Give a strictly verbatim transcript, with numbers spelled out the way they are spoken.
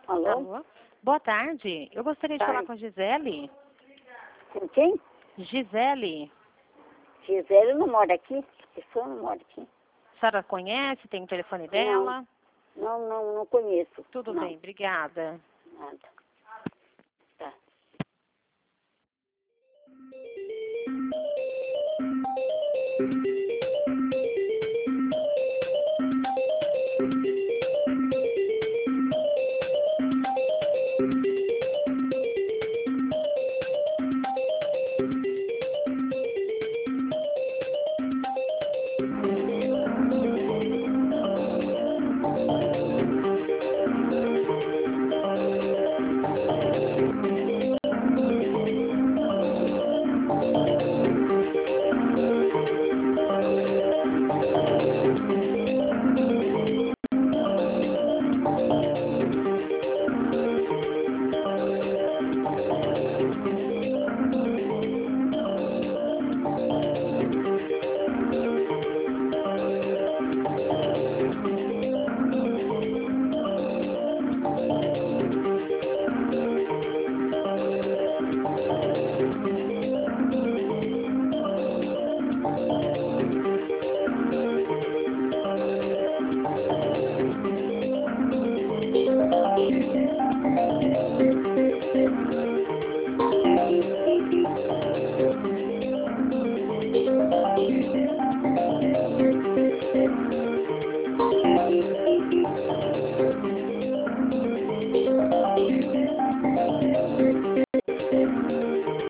Alô? Alô? Boa tarde. Eu gostaria de Tarde. falar com a Gisele. Com quem? Gisele. Gisele não mora aqui. A pessoa não mora aqui. A senhora conhece? Tem o telefone dela? Não, não, não, não conheço. Tudo não. bem, obrigada. Nada.